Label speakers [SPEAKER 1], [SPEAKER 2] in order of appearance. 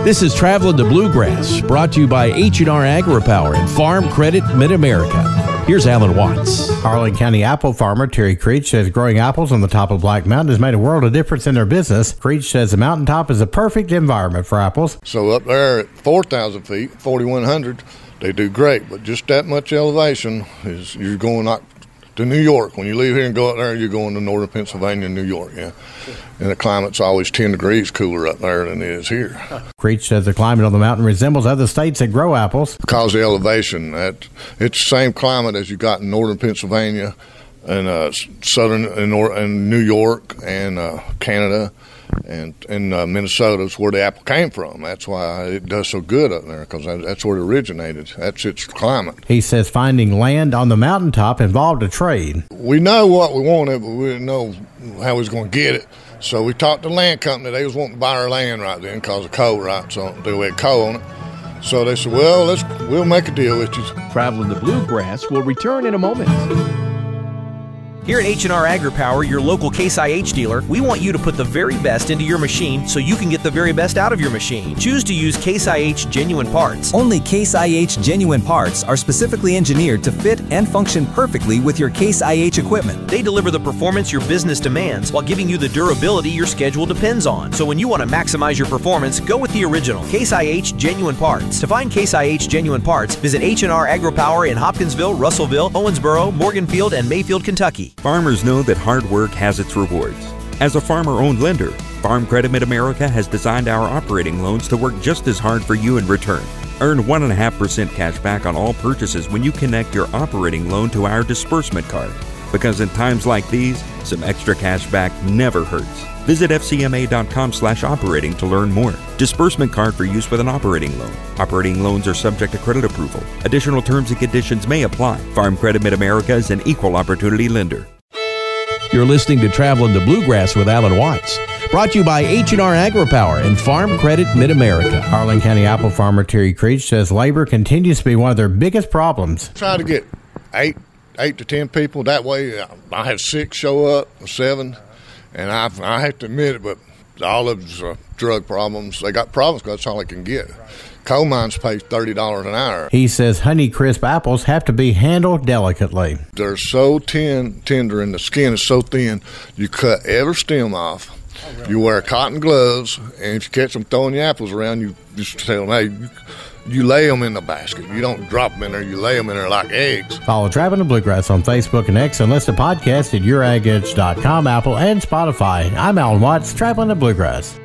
[SPEAKER 1] This is Traveling the Bluegrass, brought to you by H&R AgriPower and Farm Credit Mid-America. Here's Alan Watts.
[SPEAKER 2] Arlington County apple farmer Terry Creech says growing apples on the top of Black Mountain has made a world of difference in their business. Creech says the mountaintop is a perfect environment for apples.
[SPEAKER 3] So up there at 4,000 feet, 4,100, they do great, but just that much elevation is you're going out to New York. When you leave here and go up there, you're going to northern Pennsylvania and New York, yeah. And the climate's always 10 degrees cooler up there than it is here.
[SPEAKER 2] Creech says the climate on the mountain resembles other states that grow apples.
[SPEAKER 3] Because of the elevation, it's the same climate as you got in northern Pennsylvania and southern and New York and Canada and Minnesota is where the apple came from. That's why it does so good up there, because that's where it originated. That's its climate.
[SPEAKER 2] He says finding land on the mountaintop involved a trade.
[SPEAKER 3] We know what we wanted, but we didn't know how we was going to get it. So we talked to the land company. They was wanting to buy our land right then because of coal, right? So they had coal on it. So they said, well, we'll make a deal with you.
[SPEAKER 1] Traveling the Bluegrass will return in a moment.
[SPEAKER 4] Here at H&R AgriPower, your local Case IH dealer, we want you to put the very best into your machine so you can get the very best out of your machine. Choose to use Case IH genuine parts.
[SPEAKER 5] Only Case IH genuine parts are specifically engineered to fit and function perfectly with your Case IH equipment.
[SPEAKER 4] They deliver the performance your business demands while giving you the durability your schedule depends on. So when you want to maximize your performance, go with the original Case IH genuine parts. To find Case IH genuine parts, visit H&R AgriPower in Hopkinsville, Russellville, Owensboro, Morganfield, and Mayfield, Kentucky.
[SPEAKER 6] Farmers know that hard work has its rewards. As a farmer-owned lender, Farm Credit Mid-America has designed our operating loans to work just as hard for you in return. Earn 1.5% cash back on all purchases when you connect your operating loan to our disbursement card. Because in times like these, some extra cash back never hurts. Visit fcma.com/operating to learn more. Disbursement card for use with an operating loan. Operating loans are subject to credit approval. Additional terms and conditions may apply. Farm Credit Mid-America is an equal opportunity lender.
[SPEAKER 1] You're listening to Traveling the Bluegrass with Alan Watts, brought to you by H&R AgriPower and Farm Credit Mid-America.
[SPEAKER 2] Arlington County apple farmer Terry Creech says labor continues to be one of their biggest problems.
[SPEAKER 3] Try to get eight to 10 people. That way I have 6 show up, 7. And I have to admit it, but all of them's drug problems. They got problems because that's all they can get. Coal mines pay $30 an hour.
[SPEAKER 2] He says Honeycrisp apples have to be handled delicately.
[SPEAKER 3] They're so tender and the skin is so thin, you cut every stem off. You wear cotton gloves, and if you catch them throwing the apples around, you just tell them, hey, you lay them in the basket. You don't drop them in there. You lay them in there like eggs.
[SPEAKER 2] Follow Traveling the Bluegrass on Facebook and X and listen to podcasts at YourAgEdge.com, Apple, and Spotify. I'm Alan Watts, Traveling the Bluegrass.